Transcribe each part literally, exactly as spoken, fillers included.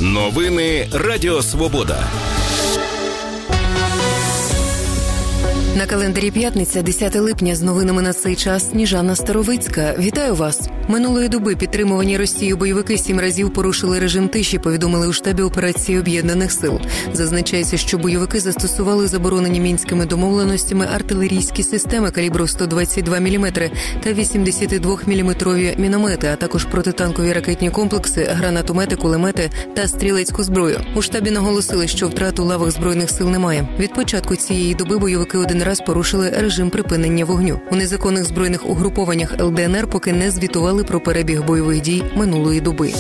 Новини Радіо Свобода. На календарі п'ятниця, десяте липня, з новинами на цей час Сніжана Старовицька. Вітаю вас! Минулої доби підтримувані Росією бойовики сім разів порушили режим тиші, повідомили у штабі операції Об'єднаних сил. Зазначається, що бойовики застосували заборонені мінськими домовленостями артилерійські системи калібру сто двадцять два міліметри та вісімдесятидвоміліметрові міномети, а також протитанкові ракетні комплекси, гранатомети, кулемети та стрілецьку зброю. У штабі наголосили, що втрат у лавах Збройних сил немає. Від початку цієї доби бойовики один раз порушили режим припинення вогню. У незаконних збройних угрупованнях ел де ен ер поки не звітували про перебіг бойових дій минулої доби.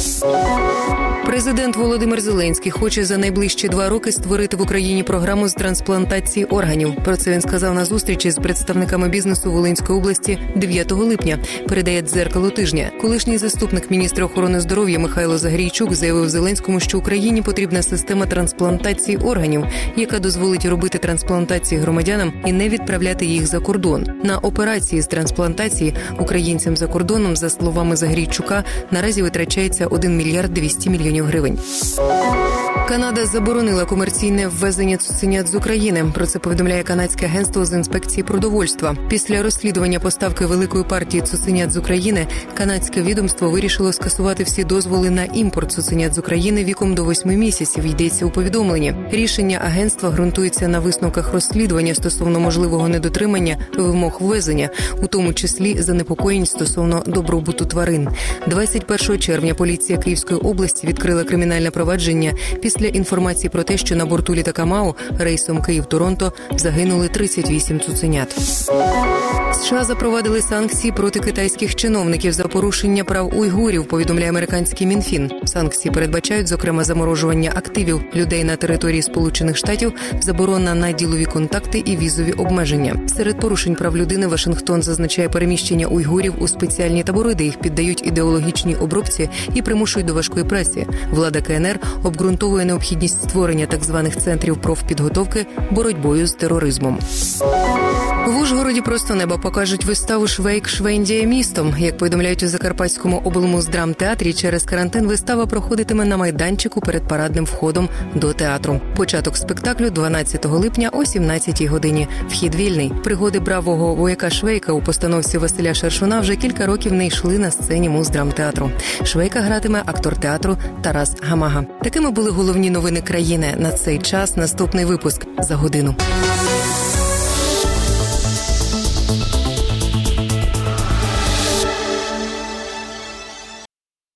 Президент Володимир Зеленський хоче за найближчі два роки створити в Україні програму з трансплантації органів. Про це він сказав на зустрічі з представниками бізнесу Волинської області дев'ятого липня, передає «Дзеркало тижня». Колишній заступник міністра охорони здоров'я Михайло Загрійчук заявив Зеленському, що Україні потрібна система трансплантації органів, яка дозволить робити трансплантації громадянам і не відправляти їх за кордон. На операції з трансплантації українцям за кордоном, за словами Загрійчука, наразі витрачається один мільярд двісті мільйонів гривень. Канада заборонила комерційне ввезення цуценят з України. Про це повідомляє канадське агентство з інспекції продовольства. Після розслідування поставки великої партії цуценят з України, канадське відомство вирішило скасувати всі дозволи на імпорт цуценят з України віком до восьми місяців, йдеться у повідомленні. Рішення агентства ґрунтується на висновках розслідування стосовно можливого недотримання вимог ввезення, у тому числі занепокоєнь стосовно добробуту тварин. двадцять першого червня поліція Київської області відкрила кримінальне провадження після інформації про те, що на борту літака МАУ рейсом Київ-Торонто загинули тридцять вісім цуценят. США запровадили санкції проти китайських чиновників за порушення прав уйгурів, повідомляє американський Мінфін. Санкції передбачають, зокрема, заморожування активів людей на території Сполучених Штатів, заборона на ділові контакти і візові обмеження. Серед порушень прав людини Вашингтон зазначає переміщення уйгурів у спеціальні табори, де їх піддають ідеологічній обробці і примушують до важкої праці. Влада ка ен ер обґрунтовує необхідність створення так званих центрів профпідготовки боротьбою з тероризмом. В Ужгороді просто неба покажуть виставу «Швейк Швейндіє містом». Як повідомляють у Закарпатському облмуздрамтеатрі, через карантин вистава проходитиме на майданчику перед парадним входом до театру. Початок спектаклю дванадцятого липня о сімнадцятій годині. Вхід вільний. Пригоди бравого вояка Швейка у постановці Василя Шершуна вже кілька років не йшли на сцені муздрамтеатру. Швейка гратиме актор театру Тарас Гамага. Такими були головні новини країни. На цей час наступний випуск за годину.